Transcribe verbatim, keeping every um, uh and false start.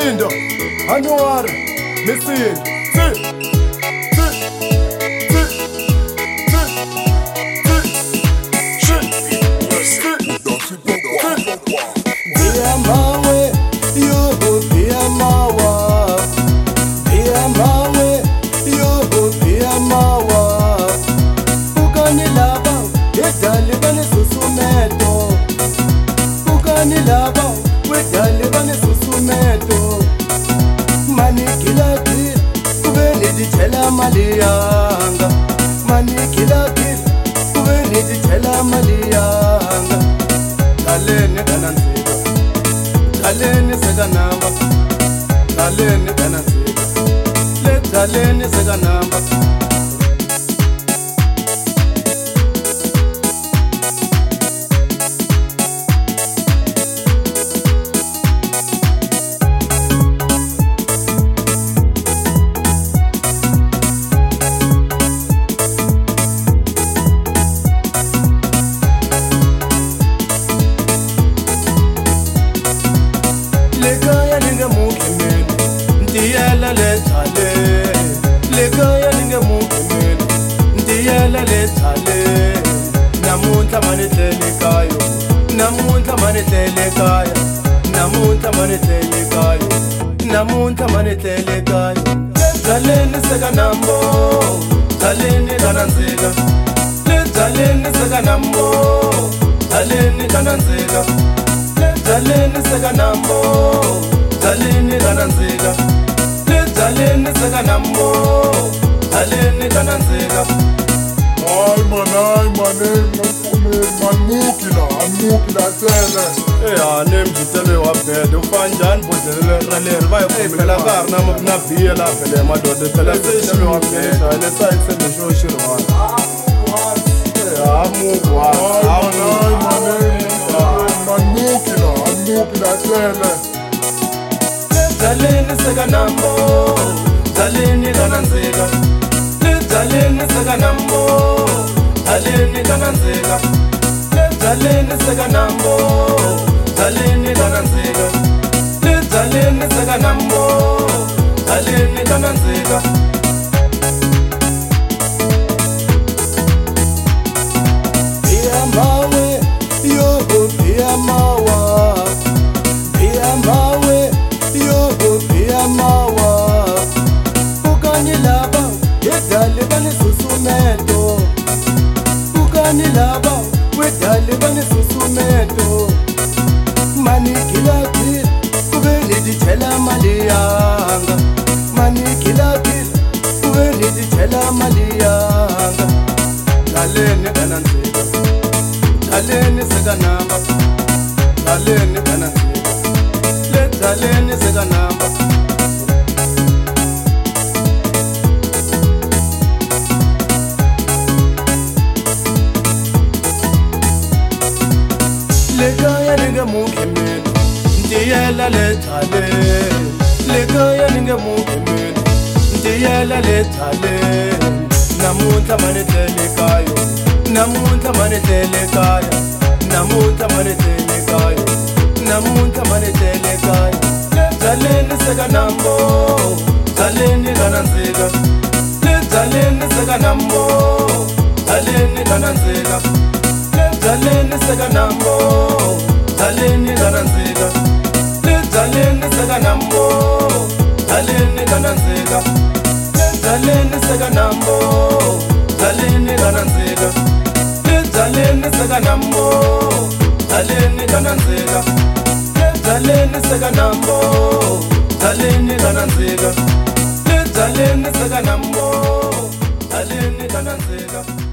Misindo, Anwar, Misindo, Maliyanga mani kila kila kuweni ditela maliyanga kaleni kananzika kaleni sekanamba kaleni kananzika le kaleni sekanamba namunta manitele kayo namunta manitele kaya namunta manitele kayo namunta manitele kayo daleni sekanambo daleni kananzika le daleni sekanambo daleni kananzika le daleni sekanambo daleni kananzika le daleni sekanambo daleni kananzika. Ay man, ay man, ay man, man mukila, mukila tele. Eh, anem jitele wa bed, ufanjan bodele raler vai pela karna mabna biya la pele ma do de pela se wa bed, ale sai se me jo shirwa. Eh, amu wa, ay man, ay man, man mukila, mukila tele. Daleni sekanambo, daleni kananzika. Daleni sekanambo, daleni kananzika. Daleni sekanambo, daleni kananzika. Daleni sekanambo, daleni kananzika. Pia mawe, yo pia mawa. Pia mawe, yo pia mawa. Ukani laba. Wedale bani susumeto ukani laba wedale bani susumeto mani kila kila kubeni ditela maliyanga mani kila kila kubeni ditela maliyanga daleni kananzika daleni sekanamba daleni kananzika le daleni sekanamba. Lekaya ninge mukimin, ndiyela lethale. Lekaya ninge mukimin, ndiyela lethale. Namunta manitele kayo, namunta manitele kaya, namunta manitele kayo, namunta manitele kayo. Daleni sekanambo, daleni kananzika. Daleni sekanambo, daleni kananzika. Daleni sekanambo, daleni kananzika. Daleni sekanambo, daleni kananzika. Daleni sekanambo, daleni kananzika. Daleni sekanambo, daleni kananzika. Daleni sekanambo, daleni kananzika. Daleni sekanambo, daleni kananzika.